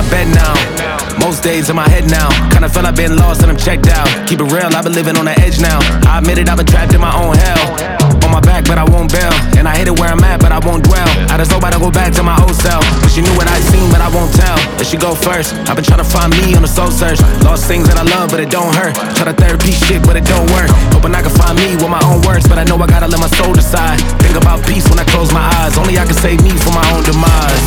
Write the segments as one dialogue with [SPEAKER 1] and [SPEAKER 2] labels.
[SPEAKER 1] bed now. Most days in my head now. Kinda feel I've been lost and I'm checked out. Keep it real, I've been living on the edge now. I admit it, I've been trapped in my own hell. On my back, but I won't bail. And I hate it where I'm at, but I won't dwell. I just hope I don't go back to my old self. But she knew what I'd seen, but I won't tell. Let she go first. I've been trying to find me on the soul search. Lost things that I love, but it don't hurt. Try to therapy shit, but it don't work. Hoping I can find me with my own words, but I know I gotta let my soul decide. Think about peace when I close my eyes. Only I can save me from my own demise.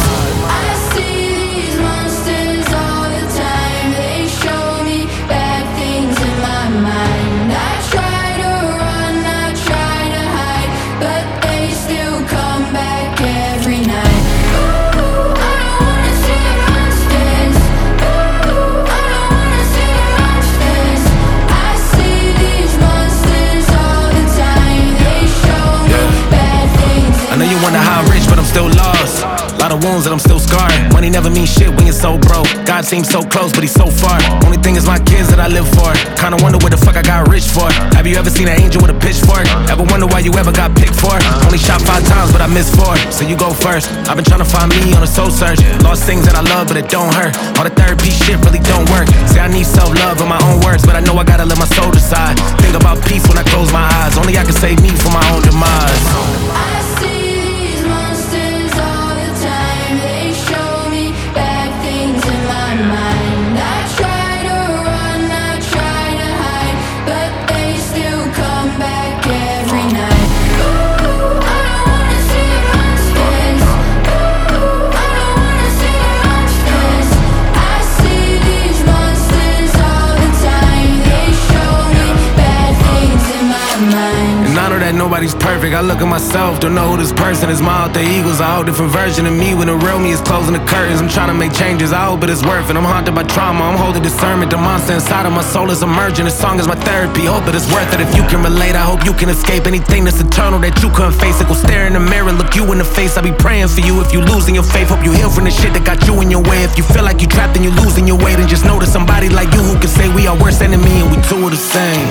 [SPEAKER 1] Wonder how I'm rich, but I'm still lost. Lot of wounds that I'm still scarred. Money never means shit when you're so broke. God seems so close, but he's so far. Only thing is my kids that I live for. Kinda wonder what the fuck I got rich for. Have you ever seen an angel with a pitchfork? Ever wonder why you ever got picked for? Only shot 5 times, but I missed 4. So you go first. I've been trying to find me on a soul search. Lost things that I love, but it don't hurt. All the therapy shit really don't work. Say I need self-love in my own words, but I know I gotta let my soul decide. Think about peace when I close my eyes. Only I can save me from my own demise. Nobody's perfect, I look at myself, don't know who this person is. My alter egos, a whole different version of me. When the real me is closing the curtains, I'm trying to make changes, I hope it is worth it. I'm haunted by trauma, I'm holding discernment. The monster inside of my soul is emerging. This song is my therapy, hope it is worth it. If you can relate, I hope you can escape anything that's eternal that you couldn't face. It go stare in the mirror, look you in the face. I be praying for you if you losing your faith. Hope you heal from the shit that got you in your way. If you feel like you trapped and you losing your way, then just know there's somebody like you who can say we are worse enemy and we two are the same.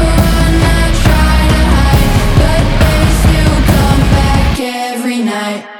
[SPEAKER 2] Night.